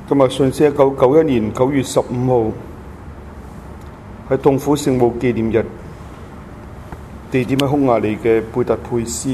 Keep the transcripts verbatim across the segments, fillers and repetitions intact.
今日順治一九九一年九月十五號，係痛苦聖母紀念日，地點喺匈牙利嘅貝達佩斯。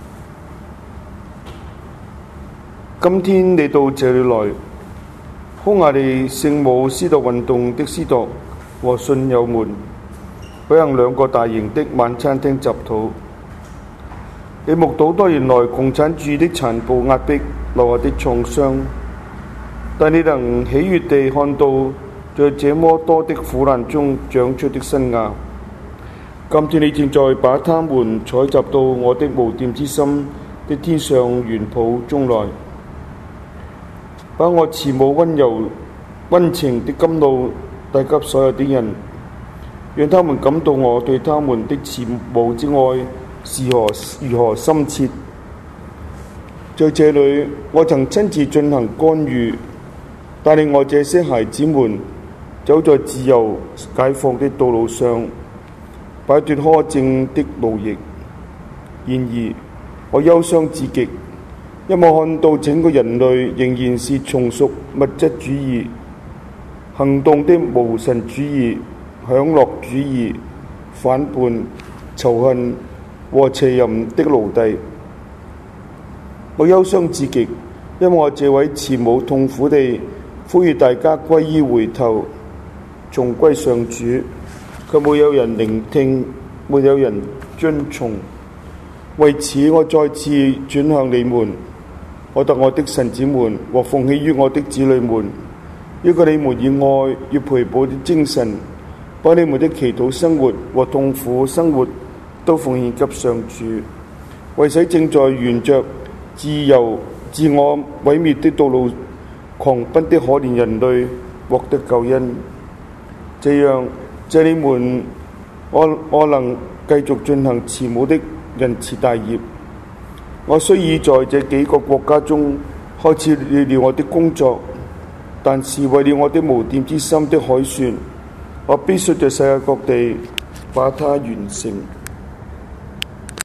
今天你到這裏來，匈牙利聖母司鐸運動的司鐸和信友們舉行兩個大型的晚餐廳集禱。你目睹多年來共產主義的殘暴壓迫留下的創傷，但你能喜悅地看到在這麼多的苦難中長出的新芽。今天你正在把它們採集到我的無玷之心的天上園圃中來，把我慈母溫柔溫情的甘露帶給所有的人，讓他們感到我對他們的慈母之愛是何如何深切。在這裏，我曾親自進行干預，帶領我這些孩子們走在自由解放的道路上，擺脫苛政的奴役。然而，我憂傷至極，因為看到整個人類仍然是從屬物質主義、行動的無神主義、享樂主義、反叛、仇恨和邪淫的奴隸。我憂傷至極，因為我這位慈母痛苦地呼籲大家歸依回頭，重歸上主，卻沒有人聆聽，沒有人遵從。為此，我再次轉向你們，我特愛的神子們和奉獻於我的子女們，要求你們以愛與陪伴的精神，把你們的祈禱生活和痛苦生活都奉獻給上主，為使正在沿着自由自我毀滅的道路狂奔的可憐人類獲得救恩。這樣，借你們，我我能繼續進行慈母的仁慈大業。我雖已在這幾個國家中開始了我的工作，但是為了我的無玷之心的凱旋，我必須在世界各地把它完成。